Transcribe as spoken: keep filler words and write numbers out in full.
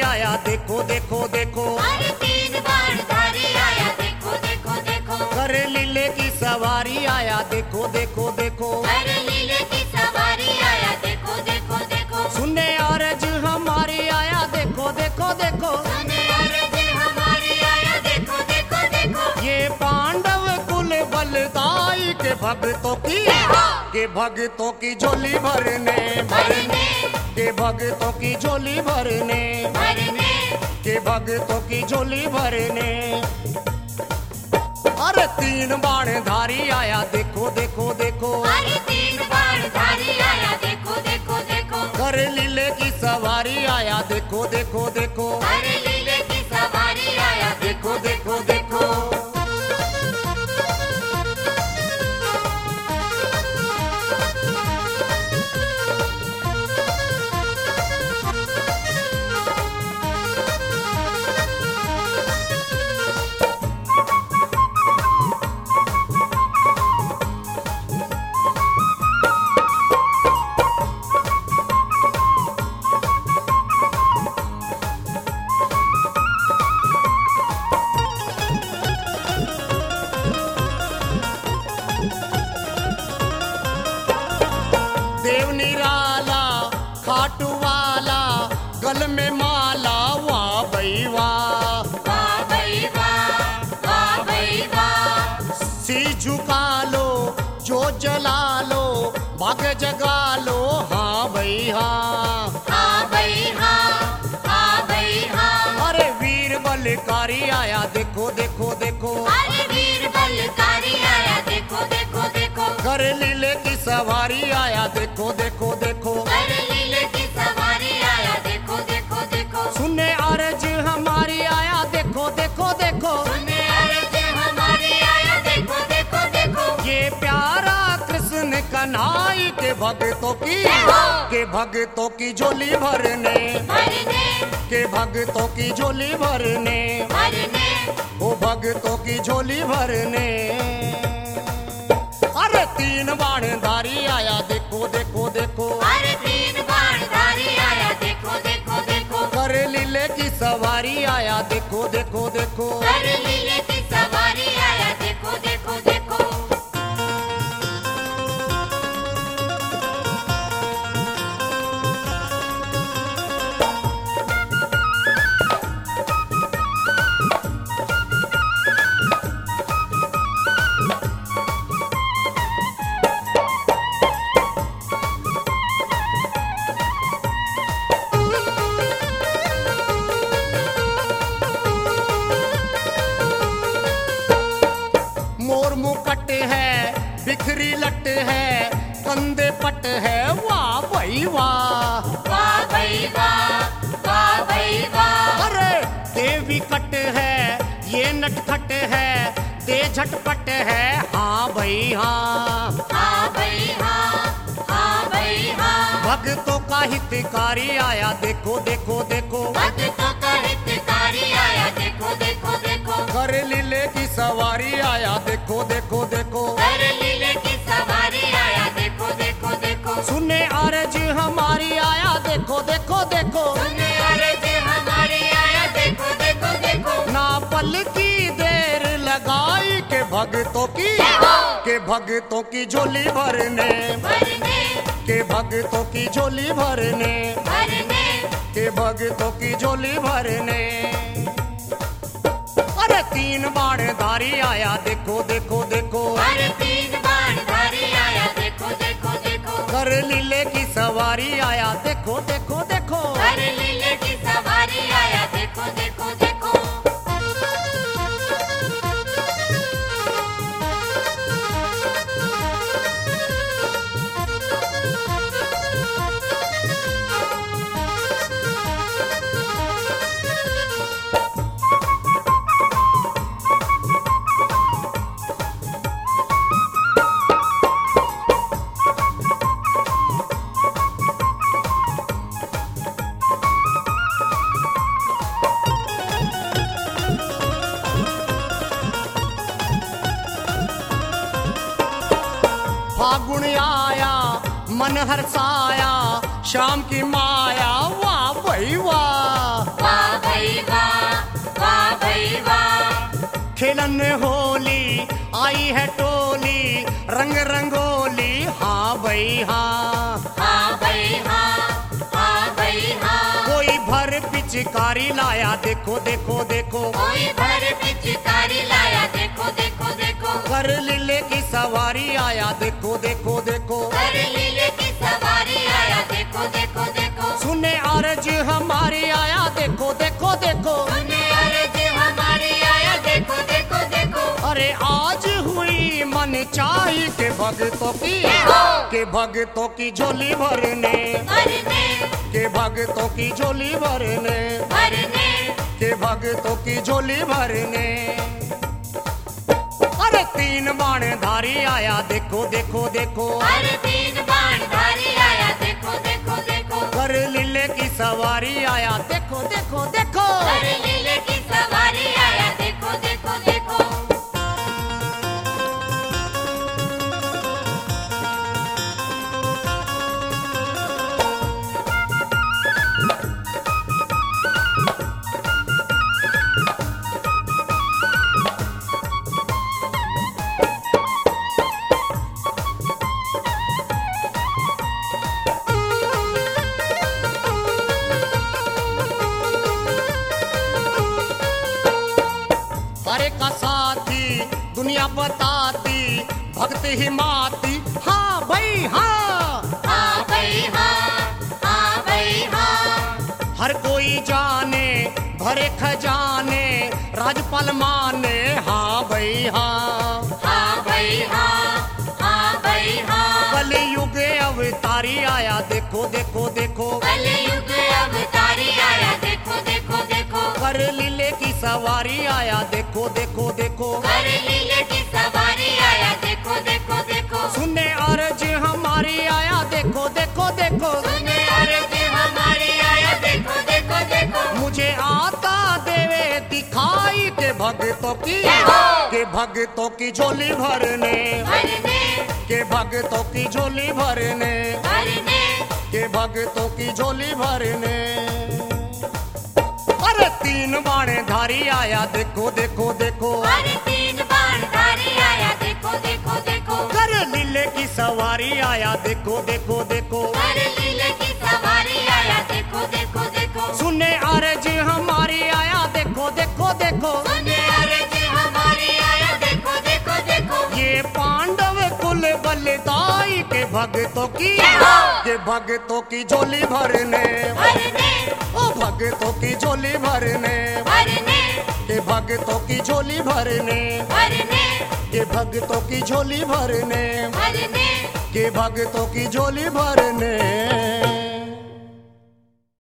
आया देखो देखो देखो, अरे तीन बाणधारी आया देखो देखो देखो, कर लीले की सवारी आया देखो देखो देखो, अरे लीले की सवारी आया देखो देखो देखो, सुनने अरज हमारी आया देखो देखो देखो, सुने अरज हमारी आया देखो देखो देखो, ये पांडव कुल बलदाई के भक्तों की के भक्तों की झोली भरने भरने के भक्तों की झोली भरने भरने, के भक्तों की झोली भरने। अरे तीन बाणधारी आया देखो देखो देखो, अरे तीन बाणधारी आया देखो देखो देखो, कर लीले की सवारी आया देखो देखो देखो, अरे लीले की सवारी आया देखो देखो देखो। देव निराला खाटू वाला गल में माला, वाह भई वाह वाह भई वाह वाह भई वाह, सी झुका लो जो जला लो भाग जगा लो, हाँ भई हाँ हाँ भई हाँ हाँ भई हाँ, अरे वीर बलकारी आया देखो देखो देखो, अरे वीर बलकारी आया देखो देखो देखो, कर लीले की सवारी आया देखो देखो देखो, अरे लीले की सवारी आया देखो देखो देखो, सुनने अरज हमारी आया देखो देखो देखो, सुने अरज हमारी आया देखो देखो देखो, ये प्यारा कृष्ण कन्हई के भक्तों की के भक्तों की झोली भरने भरने के भक्तों की झोली भरने, भरने, ओ भक्तों की झोली भरने। अरे तीन बाणधारी आया देखो देखो देखो, अरे तीन बाणधारी आया देखो देखो देखो, कर लीले की सवारी आया देखो देखो देखो, अरे लीले की सवारी आया देखो देखो देखो। मोर मुकट है बिखरी लट है कंधे पट है, वाह भई वाह वाह भई वाह वाह भई वाह, अरे देवी कट है ये नटखट है दे झटपट है, हाँ भई हाँ हाँ भई हाँ हाँ भई हाँ, भक्तों का हितकारी आया देखो देखो देखो, भक्तों का हितकारी आया देखो देखो देखो, कर लीले की सवारी आया देखो देखो देखो, अरे लीले की सवारी आया देखो देखो देखो, सुने अरज हमारी आया देखो देखो देखो, सुने अरज हमारी आया देखो देखो देखो, ना पल की देर लगाई के भक्तों की के भक्तों की झोली भरने भरने के भक्तों की झोली भरने भरने, के भक्तों की झोली भरने। अरे तीन बाणधारी आया देखो देखो देखो, अरे तीन बाणधारी आया देखो देखो देखो, कर लीले की सवारी आया देखो देखो देखो, अरे लीले की सवारी आया देखो देखो देखो। फागुन आया मन हर्षाया शाम की माया, वाह भई वाह वाह भाई हाँ, हाँ भाई हाँ, हाँ भाई हाँ। कोई भर पिचकारी लाया देखो देखो देखो, कोई भर पिचकारी लाया देखो देखो देखो। कर लीले की सवारी आया देखो देखो देखो, कर लीले की सवारी आया देखो देखो देखो। सुने अर्ज हमारी आया देखो देखो देखो। सुने अर्ज हमारी आया देखो देखो देखो। अरे आज हुई मन चाही के भगतों की, के भगतों की झोली भरने, भरने के भगतों की झोली भरने, भरने के भगतों की झोली भरने। अरे तीन बाण धारी आया देखो देखो देखो, हर तीन बाण धारी आया देखो देखो देखो। कर लीले की सवारी आया देखो देखो देखो। कर लीले की सवारी आया देखो देखो देखो। अरे का साथी दुनिया बताती, भक्त ही माती, हाँ भाई हाँ, हाँ भाई हाँ, हाँ भाई हाँ। हर कोई जाने भरे खजाने, राजपाल माने, हाँ भाई हाँ, हाँ भाई हाँ, हाँ भाई हाँ। कलयुग अवतारी आया देखो देखो देखो, कलयुग अवतारी आया देखो देखो देखो। कर लीले की सवारी आया देखो देखो देखो। कर लीले की सवारी आया देखो देखो देखो। सुने अर्ज हमारी आया देखो देखो देखो। सुने अर्ज हमारी आया देखो देखो देखो। मुझे आता देवे दिखाई के भगतों की, के भगतों की झोली भरने, भरने के भगतों की झोली भरने, भरने के भगतों की झोली भरने। अरे तीन बाण धारी आया देखो देखो देखो, हर तीन बाण धारी आया देखो देखो देखो। कर लीले की सवारी आया देखो देखो देखो। कर लीले की सवारी आया देखो देखो देखो। सुने अर्ज हमारी आया देखो देखो देखो। सुने अर्ज हमारी आया देखो देखो देखो। ये पांडव कुल बलदाई के भगतों की, के भगतों की झोली भरने, भरने ओ भगतों की झोली भरने, भरने के भगतों की झोली भरने, भरने के भगतों की झोली भरने, भरने के भगतों की झोली भरने।